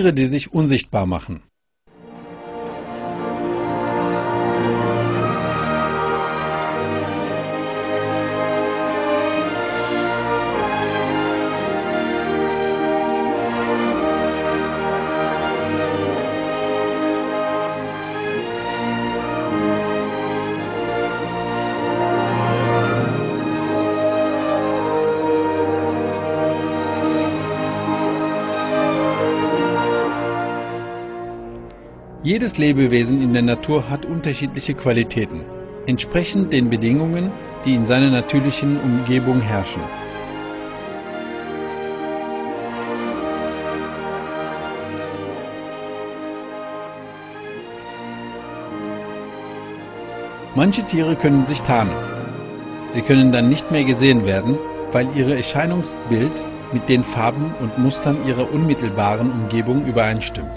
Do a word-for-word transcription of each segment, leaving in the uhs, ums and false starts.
Tiere, die sich unsichtbar machen. Jedes Lebewesen in der Natur hat unterschiedliche Qualitäten, entsprechend den Bedingungen, die in seiner natürlichen Umgebung herrschen. Manche Tiere können sich tarnen. Sie können dann nicht mehr gesehen werden, weil ihr Erscheinungsbild mit den Farben und Mustern ihrer unmittelbaren Umgebung übereinstimmt.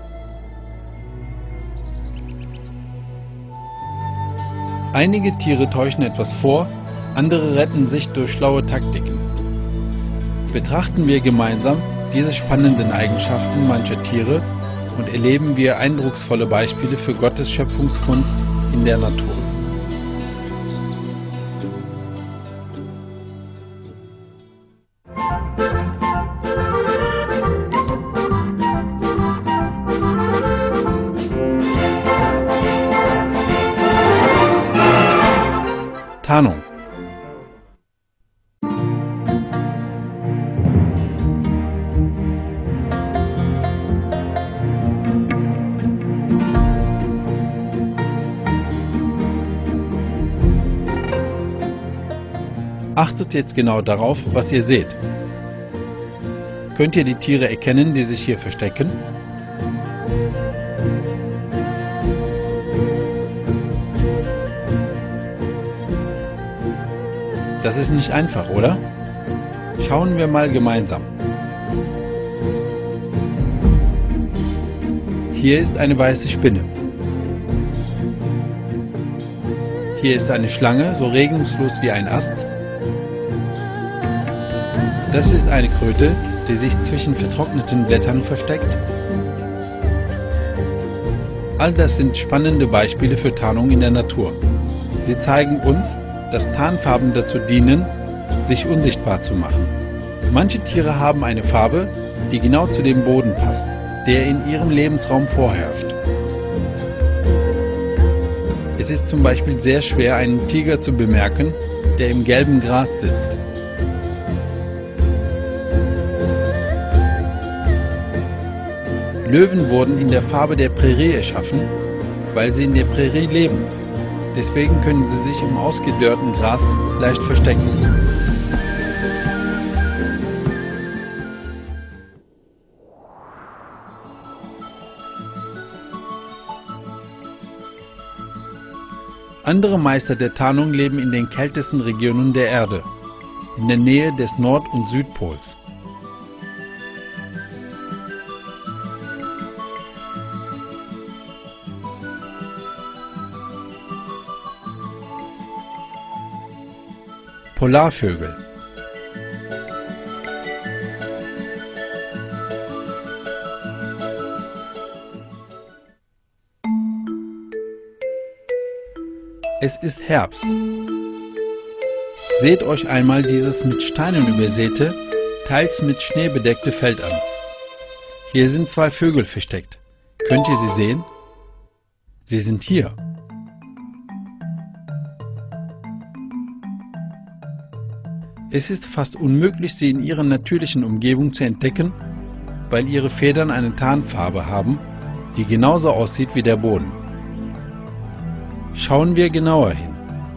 Einige Tiere täuschen etwas vor, andere retten sich durch schlaue Taktiken. Betrachten wir gemeinsam diese spannenden Eigenschaften mancher Tiere und erleben wir eindrucksvolle Beispiele für Gottes Schöpfungskunst in der Natur. Tarnung. Achtet jetzt genau darauf, was ihr seht. Könnt ihr die Tiere erkennen, die sich hier verstecken? Das ist nicht einfach, oder? Schauen wir mal gemeinsam. Hier ist eine weiße Spinne. Hier ist eine Schlange, so regungslos wie ein Ast. Das ist eine Kröte, die sich zwischen vertrockneten Blättern versteckt. All das sind spannende Beispiele für Tarnung in der Natur. Sie zeigen uns, dass Tarnfarben dazu dienen, sich unsichtbar zu machen. Manche Tiere haben eine Farbe, die genau zu dem Boden passt, der in ihrem Lebensraum vorherrscht. Es ist zum Beispiel sehr schwer, einen Tiger zu bemerken, der im gelben Gras sitzt. Löwen wurden in der Farbe der Prärie erschaffen, weil sie in der Prärie leben. Deswegen können sie sich im ausgedörrten Gras leicht verstecken. Andere Meister der Tarnung leben in den kältesten Regionen der Erde, in der Nähe des Nord- und Südpols. Polarvögel. Es ist Herbst. Seht euch einmal dieses mit Steinen übersäte, teils mit Schnee bedeckte Feld an. Hier sind zwei Vögel versteckt. Könnt ihr sie sehen? Sie sind hier. Es ist fast unmöglich, sie in ihrer natürlichen Umgebung zu entdecken, weil ihre Federn eine Tarnfarbe haben, die genauso aussieht wie der Boden. Schauen wir genauer hin.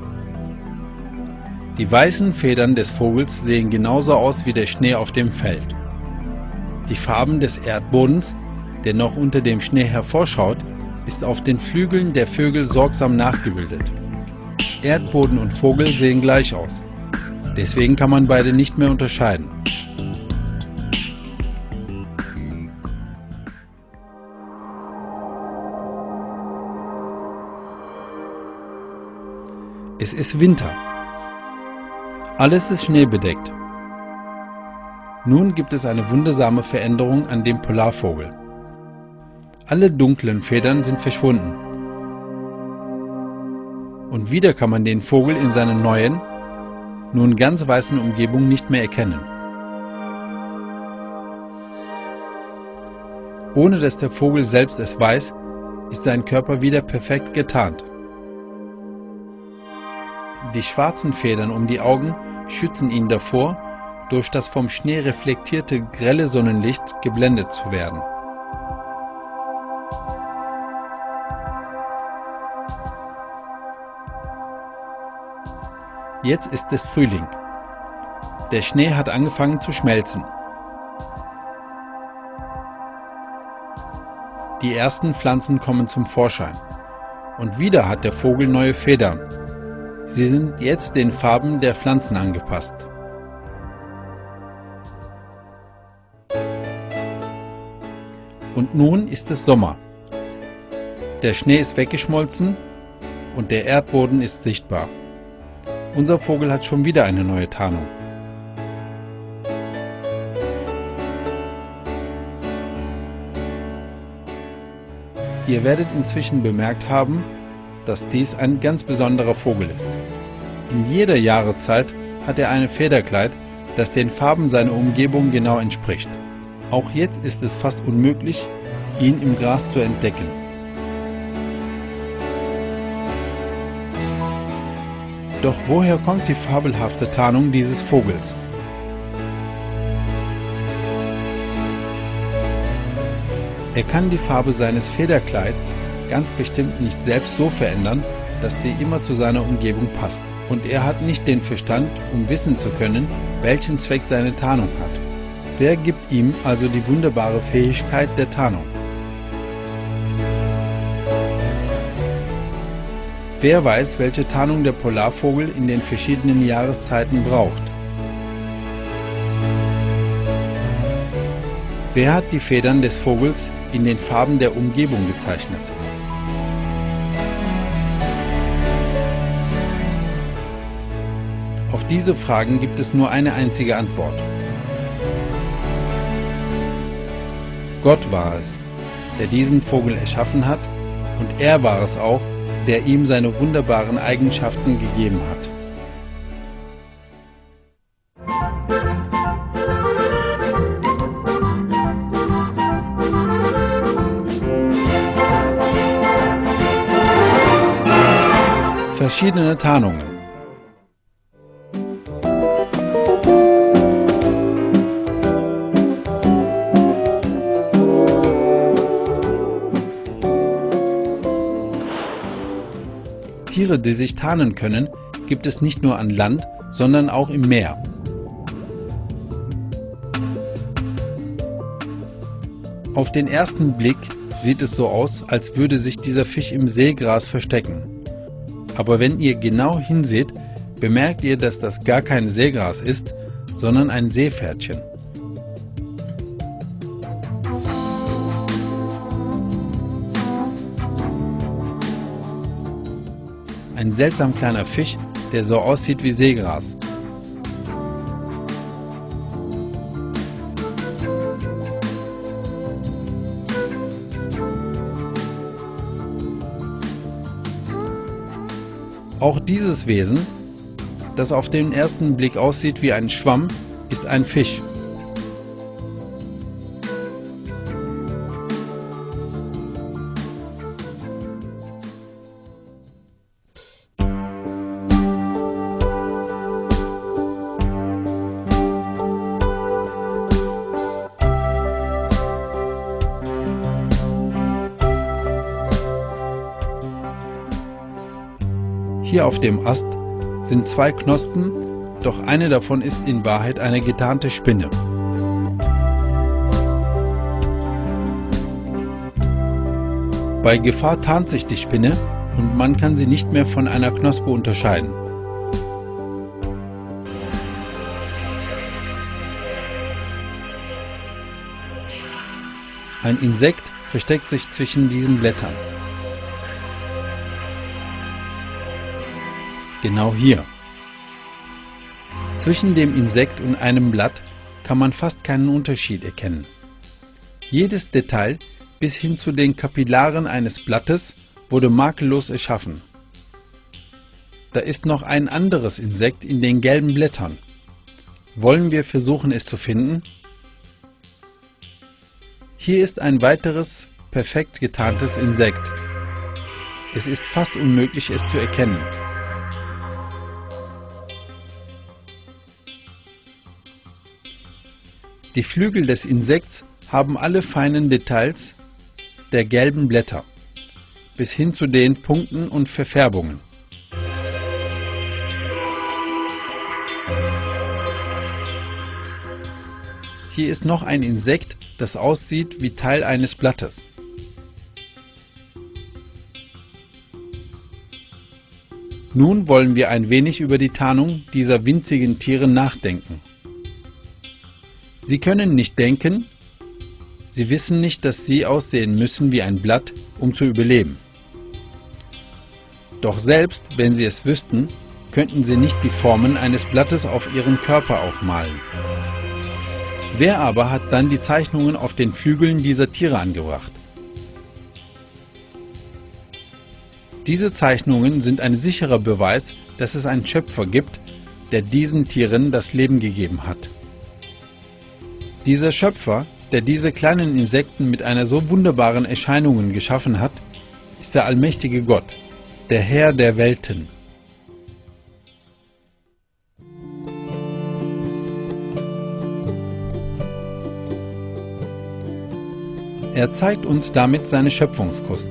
Die weißen Federn des Vogels sehen genauso aus wie der Schnee auf dem Feld. Die Farben des Erdbodens, der noch unter dem Schnee hervorschaut, ist auf den Flügeln der Vögel sorgsam nachgebildet. Erdboden und Vogel sehen gleich aus. Deswegen kann man beide nicht mehr unterscheiden. Es ist Winter. Alles ist schneebedeckt. Nun gibt es eine wundersame Veränderung an dem Polarvogel. Alle dunklen Federn sind verschwunden. Und wieder kann man den Vogel in seiner neuen, nun ganz weißen Umgebung nicht mehr erkennen. Ohne dass der Vogel selbst es weiß, ist sein Körper wieder perfekt getarnt. Die schwarzen Federn um die Augen schützen ihn davor, durch das vom Schnee reflektierte grelle Sonnenlicht geblendet zu werden. Jetzt ist es Frühling. Der Schnee hat angefangen zu schmelzen. Die ersten Pflanzen kommen zum Vorschein. Und wieder hat der Vogel neue Federn. Sie sind jetzt den Farben der Pflanzen angepasst. Und nun ist es Sommer. Der Schnee ist weggeschmolzen und der Erdboden ist sichtbar. Unser Vogel hat schon wieder eine neue Tarnung. Ihr werdet inzwischen bemerkt haben, dass dies ein ganz besonderer Vogel ist. In jeder Jahreszeit hat er ein Federkleid, das den Farben seiner Umgebung genau entspricht. Auch jetzt ist es fast unmöglich, ihn im Gras zu entdecken. Doch woher kommt die fabelhafte Tarnung dieses Vogels? Er kann die Farbe seines Federkleids ganz bestimmt nicht selbst so verändern, dass sie immer zu seiner Umgebung passt. Und er hat nicht den Verstand, um wissen zu können, welchen Zweck seine Tarnung hat. Wer gibt ihm also die wunderbare Fähigkeit der Tarnung? Wer weiß, welche Tarnung der Polarvogel in den verschiedenen Jahreszeiten braucht? Wer hat die Federn des Vogels in den Farben der Umgebung gezeichnet? Auf diese Fragen gibt es nur eine einzige Antwort. Gott war es, der diesen Vogel erschaffen hat, und er war es auch, der ihm seine wunderbaren Eigenschaften gegeben hat. Verschiedene Tarnungen. Tiere, die sich tarnen können, gibt es nicht nur an Land, sondern auch im Meer. Auf den ersten Blick sieht es so aus, als würde sich dieser Fisch im Seegras verstecken. Aber wenn ihr genau hinseht, bemerkt ihr, dass das gar kein Seegras ist, sondern ein Seepferdchen. Ein seltsam kleiner Fisch, der so aussieht wie Seegras. Auch dieses Wesen, das auf den ersten Blick aussieht wie ein Schwamm, ist ein Fisch. Hier auf dem Ast sind zwei Knospen, doch eine davon ist in Wahrheit eine getarnte Spinne. Bei Gefahr tarnt sich die Spinne und man kann sie nicht mehr von einer Knospe unterscheiden. Ein Insekt versteckt sich zwischen diesen Blättern. Genau hier. Zwischen dem Insekt und einem Blatt kann man fast keinen Unterschied erkennen. Jedes Detail bis hin zu den Kapillaren eines Blattes wurde makellos erschaffen. Da ist noch ein anderes Insekt in den gelben Blättern. Wollen wir versuchen, es zu finden? Hier ist ein weiteres, perfekt getarntes Insekt. Es ist fast unmöglich, es zu erkennen. Die Flügel des Insekts haben alle feinen Details der gelben Blätter, bis hin zu den Punkten und Verfärbungen. Hier ist noch ein Insekt, das aussieht wie Teil eines Blattes. Nun wollen wir ein wenig über die Tarnung dieser winzigen Tiere nachdenken. Sie können nicht denken, sie wissen nicht, dass sie aussehen müssen wie ein Blatt, um zu überleben. Doch selbst wenn sie es wüssten, könnten sie nicht die Formen eines Blattes auf ihren Körper aufmalen. Wer aber hat dann die Zeichnungen auf den Flügeln dieser Tiere angebracht? Diese Zeichnungen sind ein sicherer Beweis, dass es einen Schöpfer gibt, der diesen Tieren das Leben gegeben hat. Dieser Schöpfer, der diese kleinen Insekten mit einer so wunderbaren Erscheinung geschaffen hat, ist der allmächtige Gott, der Herr der Welten. Er zeigt uns damit seine Schöpfungskunst.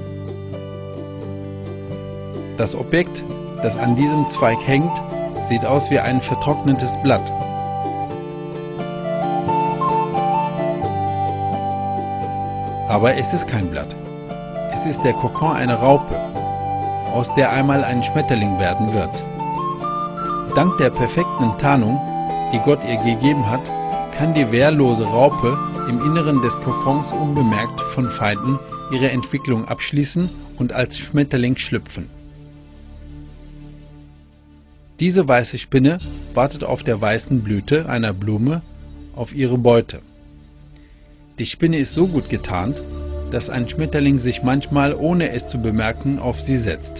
Das Objekt, das an diesem Zweig hängt, sieht aus wie ein vertrocknetes Blatt. Aber es ist kein Blatt. Es ist der Kokon einer Raupe, aus der einmal ein Schmetterling werden wird. Dank der perfekten Tarnung, die Gott ihr gegeben hat, kann die wehrlose Raupe im Inneren des Kokons unbemerkt von Feinden ihre Entwicklung abschließen und als Schmetterling schlüpfen. Diese weiße Spinne wartet auf der weißen Blüte einer Blume auf ihre Beute. Die Spinne ist so gut getarnt, dass ein Schmetterling sich manchmal, ohne es zu bemerken, auf sie setzt.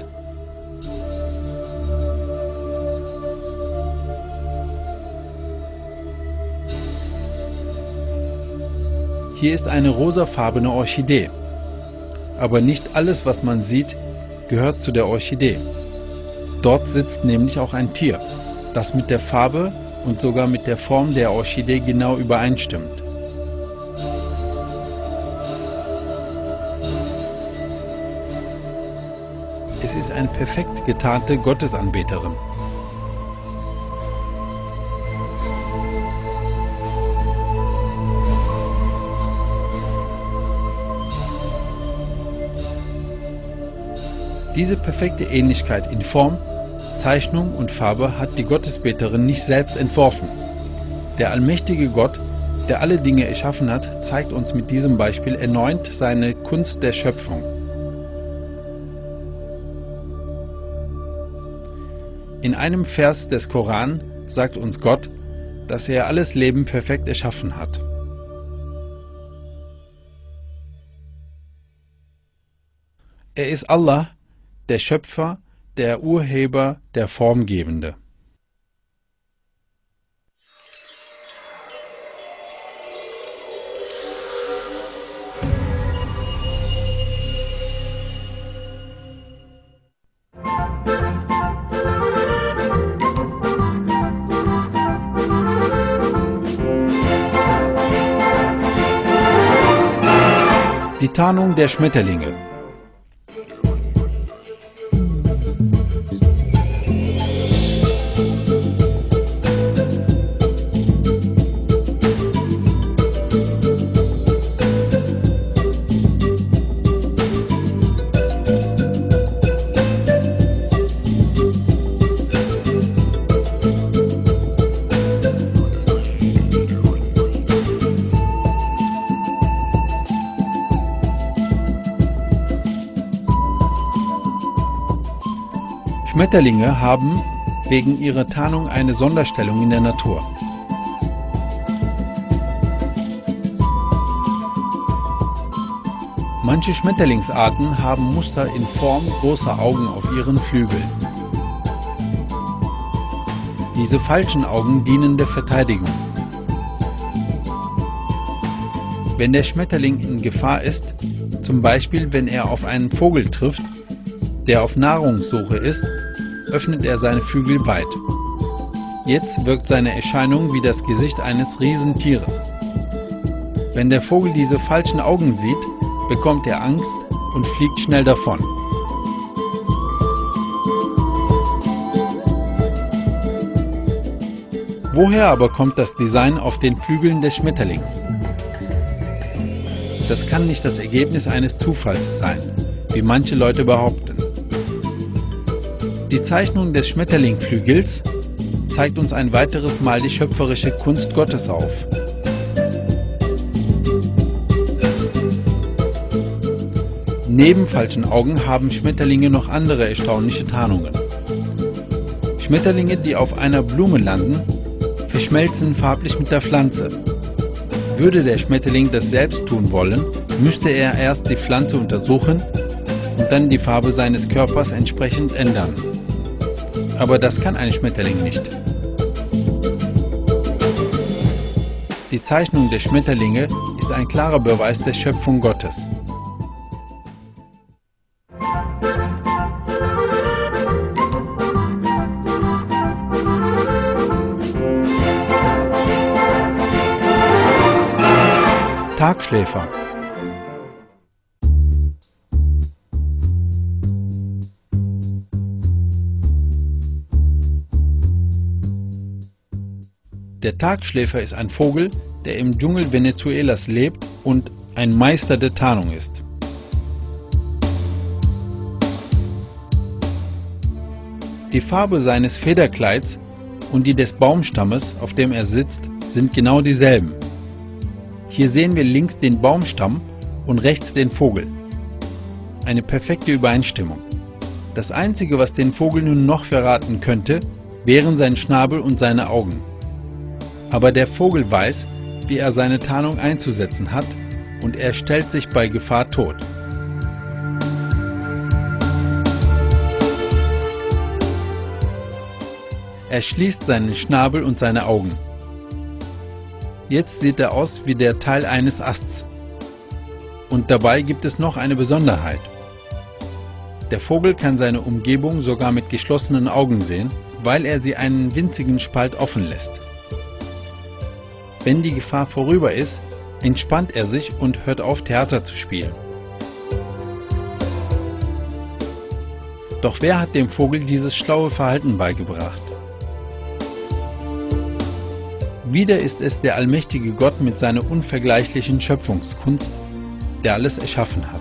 Hier ist eine rosafarbene Orchidee. Aber nicht alles, was man sieht, gehört zu der Orchidee. Dort sitzt nämlich auch ein Tier, das mit der Farbe und sogar mit der Form der Orchidee genau übereinstimmt. Es ist eine perfekt getarnte Gottesanbeterin. Diese perfekte Ähnlichkeit in Form, Zeichnung und Farbe hat die Gottesbeterin nicht selbst entworfen. Der allmächtige Gott, der alle Dinge erschaffen hat, zeigt uns mit diesem Beispiel erneut seine Kunst der Schöpfung. In einem Vers des Koran sagt uns Gott, dass er alles Leben perfekt erschaffen hat. Er ist Allah, der Schöpfer, der Urheber, der Formgebende. Die Tarnung der Schmetterlinge. Schmetterlinge haben wegen ihrer Tarnung eine Sonderstellung in der Natur. Manche Schmetterlingsarten haben Muster in Form großer Augen auf ihren Flügeln. Diese falschen Augen dienen der Verteidigung. Wenn der Schmetterling in Gefahr ist, zum Beispiel wenn er auf einen Vogel trifft, der auf Nahrungssuche ist, öffnet er seine Flügel weit. Jetzt wirkt seine Erscheinung wie das Gesicht eines Riesentieres. Wenn der Vogel diese falschen Augen sieht, bekommt er Angst und fliegt schnell davon. Woher aber kommt das Design auf den Flügeln des Schmetterlings? Das kann nicht das Ergebnis eines Zufalls sein, wie manche Leute behaupten. Die Zeichnung des Schmetterlingflügels zeigt uns ein weiteres Mal die schöpferische Kunst Gottes auf. Neben falschen Augen haben Schmetterlinge noch andere erstaunliche Tarnungen. Schmetterlinge, die auf einer Blume landen, verschmelzen farblich mit der Pflanze. Würde der Schmetterling das selbst tun wollen, müsste er erst die Pflanze untersuchen und dann die Farbe seines Körpers entsprechend ändern. Aber das kann ein Schmetterling nicht. Die Zeichnung der Schmetterlinge ist ein klarer Beweis der Schöpfung Gottes. Tagschläfer. Der Tagschläfer ist ein Vogel, der im Dschungel Venezuelas lebt und ein Meister der Tarnung ist. Die Farbe seines Federkleids und die des Baumstammes, auf dem er sitzt, sind genau dieselben. Hier sehen wir links den Baumstamm und rechts den Vogel. Eine perfekte Übereinstimmung. Das Einzige, was den Vogel nun noch verraten könnte, wären sein Schnabel und seine Augen. Aber der Vogel weiß, wie er seine Tarnung einzusetzen hat, und er stellt sich bei Gefahr tot. Er schließt seinen Schnabel und seine Augen. Jetzt sieht er aus wie der Teil eines Asts. Und dabei gibt es noch eine Besonderheit. Der Vogel kann seine Umgebung sogar mit geschlossenen Augen sehen, weil er sie einen winzigen Spalt offen lässt. Wenn die Gefahr vorüber ist, entspannt er sich und hört auf, Theater zu spielen. Doch wer hat dem Vogel dieses schlaue Verhalten beigebracht? Wieder ist es der allmächtige Gott mit seiner unvergleichlichen Schöpfungskunst, der alles erschaffen hat.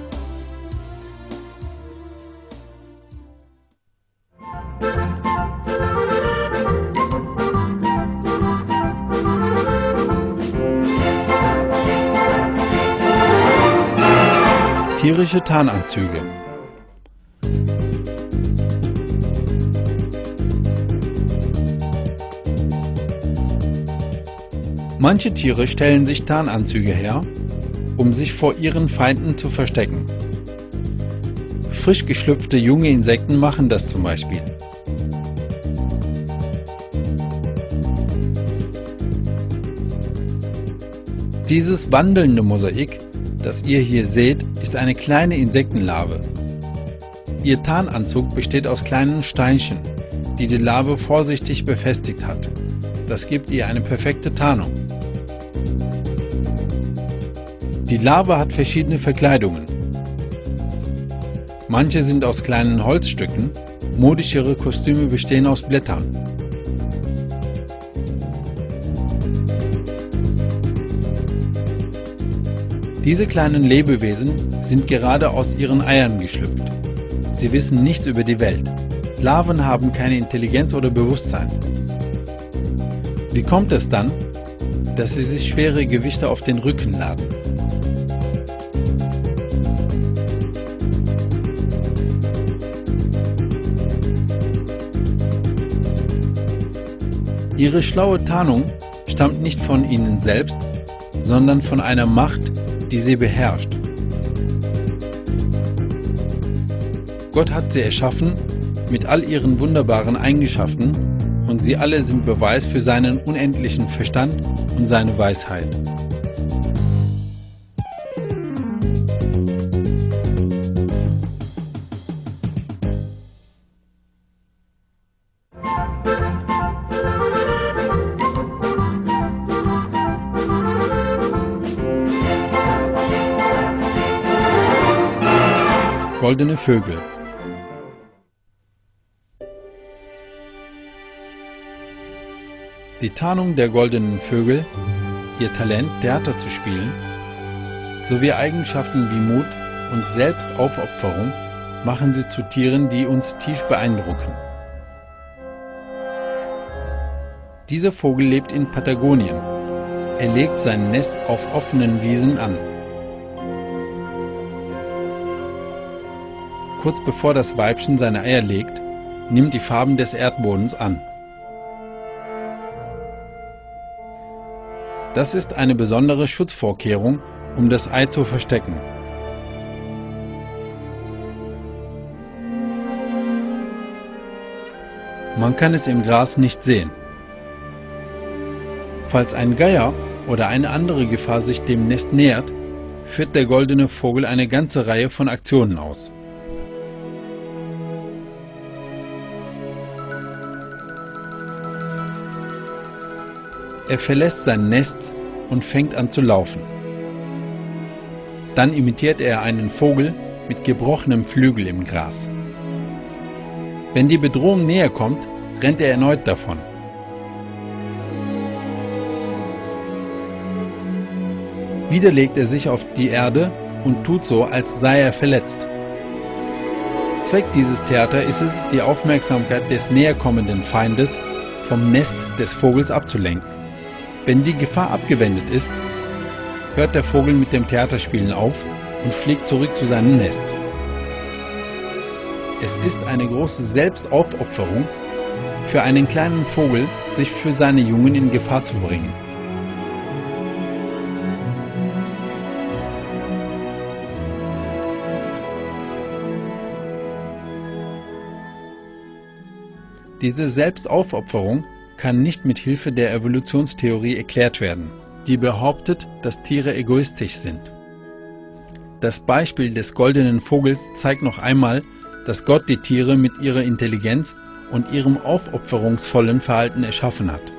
Tierische Tarnanzüge. Manche Tiere stellen sich Tarnanzüge her, um sich vor ihren Feinden zu verstecken. Frisch geschlüpfte junge Insekten machen das zum Beispiel. Dieses wandelnde Mosaik, das ihr hier seht, ist eine kleine Insektenlarve. Ihr Tarnanzug besteht aus kleinen Steinchen, die die Larve vorsichtig befestigt hat. Das gibt ihr eine perfekte Tarnung. Die Larve hat verschiedene Verkleidungen. Manche sind aus kleinen Holzstücken, modischere Kostüme bestehen aus Blättern. Diese kleinen Lebewesen sind gerade aus ihren Eiern geschlüpft. Sie wissen nichts über die Welt. Larven haben keine Intelligenz oder Bewusstsein. Wie kommt es dann, dass sie sich schwere Gewichte auf den Rücken laden? Ihre schlaue Tarnung stammt nicht von ihnen selbst, sondern von einer Macht, die sie beherrscht. Gott hat sie erschaffen mit all ihren wunderbaren Eigenschaften und sie alle sind Beweis für seinen unendlichen Verstand und seine Weisheit. Goldene Vögel. Die Tarnung der goldenen Vögel, ihr Talent, Theater zu spielen, sowie Eigenschaften wie Mut und Selbstaufopferung machen sie zu Tieren, die uns tief beeindrucken. Dieser Vogel lebt in Patagonien. Er legt sein Nest auf offenen Wiesen an. Kurz bevor das Weibchen seine Eier legt, nimmt die Farben des Erdbodens an. Das ist eine besondere Schutzvorkehrung, um das Ei zu verstecken. Man kann es im Gras nicht sehen. Falls ein Geier oder eine andere Gefahr sich dem Nest nähert, führt der goldene Vogel eine ganze Reihe von Aktionen aus. Er verlässt sein Nest und fängt an zu laufen. Dann imitiert er einen Vogel mit gebrochenem Flügel im Gras. Wenn die Bedrohung näher kommt, rennt er erneut davon. Wieder legt er sich auf die Erde und tut so, als sei er verletzt. Zweck dieses Theater ist es, die Aufmerksamkeit des näherkommenden Feindes vom Nest des Vogels abzulenken. Wenn die Gefahr abgewendet ist, hört der Vogel mit dem Theaterspielen auf und fliegt zurück zu seinem Nest. Es ist eine große Selbstaufopferung für einen kleinen Vogel, sich für seine Jungen in Gefahr zu bringen. Diese Selbstaufopferung kann nicht mit Hilfe der Evolutionstheorie erklärt werden, die behauptet, dass Tiere egoistisch sind. Das Beispiel des goldenen Vogels zeigt noch einmal, dass Gott die Tiere mit ihrer Intelligenz und ihrem aufopferungsvollen Verhalten erschaffen hat.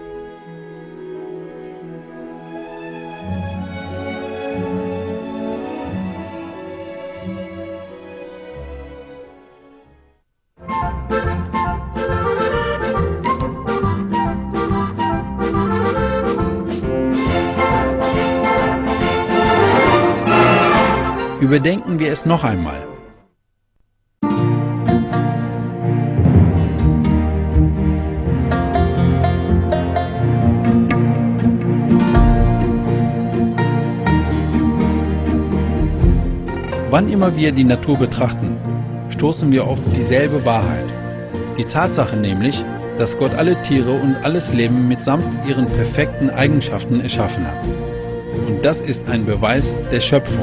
Überdenken wir es noch einmal. Wann immer wir die Natur betrachten, stoßen wir auf dieselbe Wahrheit. Die Tatsache nämlich, dass Gott alle Tiere und alles Leben mitsamt ihren perfekten Eigenschaften erschaffen hat. Und das ist ein Beweis der Schöpfung.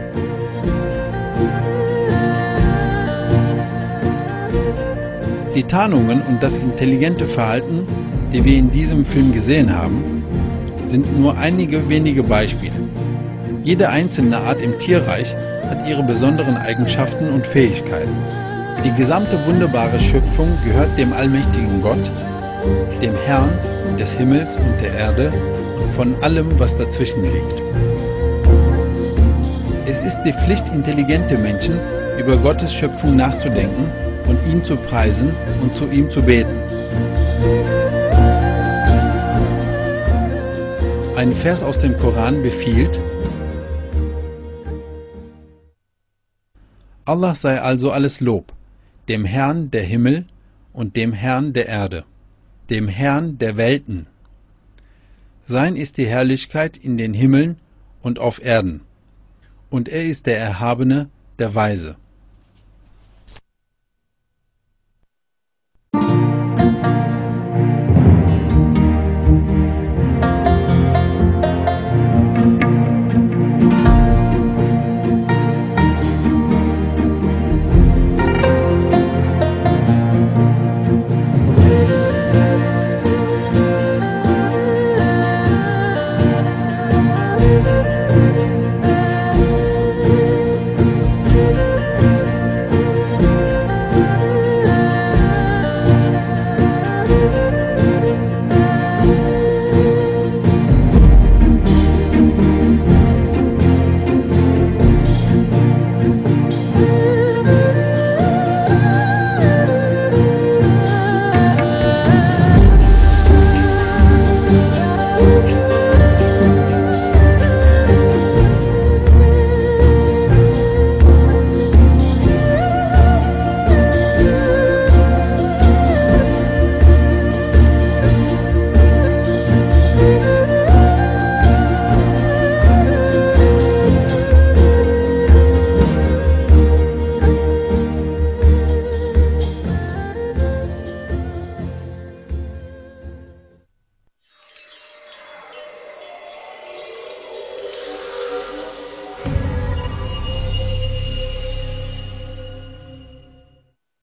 Die Tarnungen und das intelligente Verhalten, die wir in diesem Film gesehen haben, sind nur einige wenige Beispiele. Jede einzelne Art im Tierreich hat ihre besonderen Eigenschaften und Fähigkeiten. Die gesamte wunderbare Schöpfung gehört dem allmächtigen Gott, dem Herrn des Himmels und der Erde und von allem, was dazwischen liegt. Es ist die Pflicht intelligenter Menschen, über Gottes Schöpfung nachzudenken und ihn zu preisen und zu ihm zu beten. Ein Vers aus dem Koran befiehlt: Allah sei also alles Lob, dem Herrn der Himmel und dem Herrn der Erde, dem Herrn der Welten. Sein ist die Herrlichkeit in den Himmeln und auf Erden, und er ist der Erhabene, der Weise.